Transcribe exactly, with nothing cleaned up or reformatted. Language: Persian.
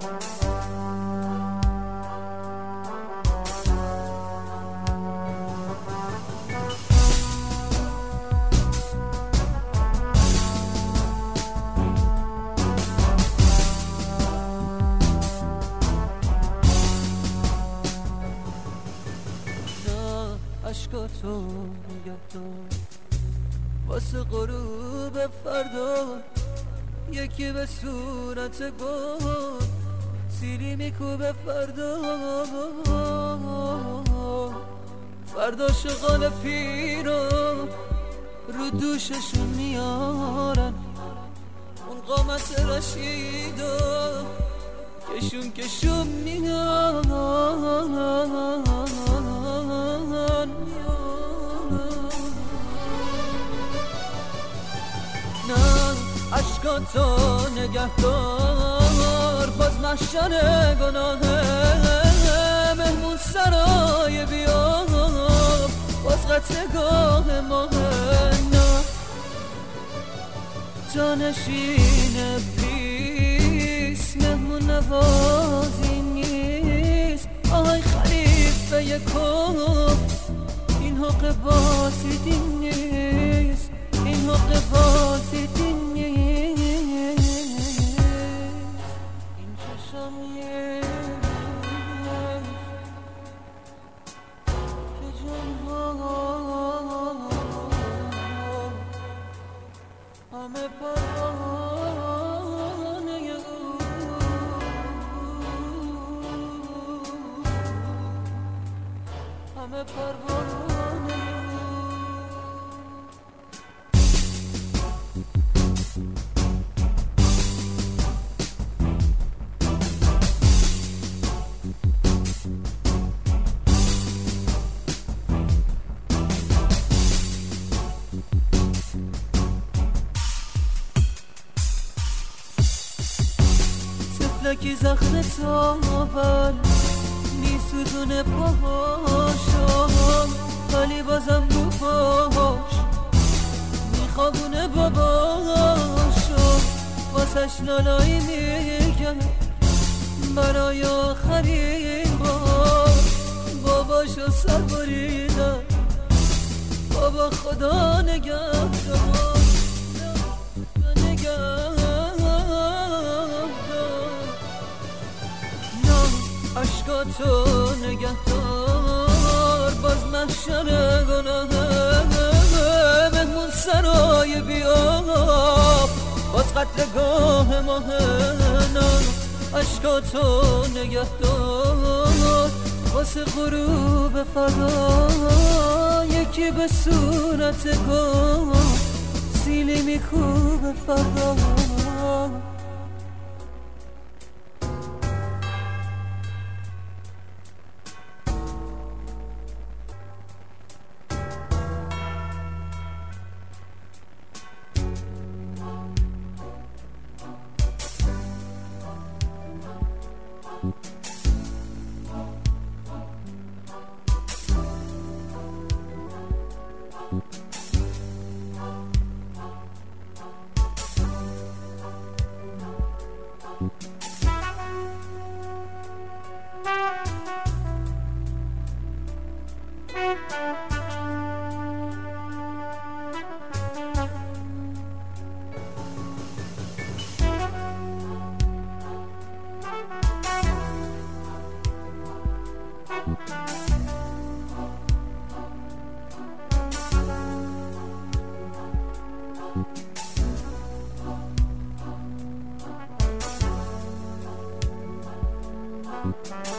عشقاتو نگه دار واسه غروب فردا، یکی به صورت گل سیلی میکوبه فردا. فردا شغال پیرو رو دوششون میارن، اون قامت رشیدو کشون کشون میارن. عشقاتو نگه دار باز محشر گناهه، مهمون سرای بیا باز قطعگاه ماهه. نه جانشین پیس مهمون نوازی نیست. آهای خلیفه یکم این حق بازیدی نیست، این حق بازیدی نیست. همه پروانه او، همه پروانه لکی زخم تاول میسوزونه پاهاشو، ولی بازم رو پاهاش میخوابونه باباشو. واسش لالایی میگم برای آخرین بار، باباشو سر بریدم بابا خدا نگهدار نگهدار. عشقاتو نگه دار باز محشر گناهه، مهمون سرای بیا باز قتلگاه ماهه. عشقاتو نگه دار واسه غروب فردا، یکی به صورت گل سیلی میکوبه فردا. Bye.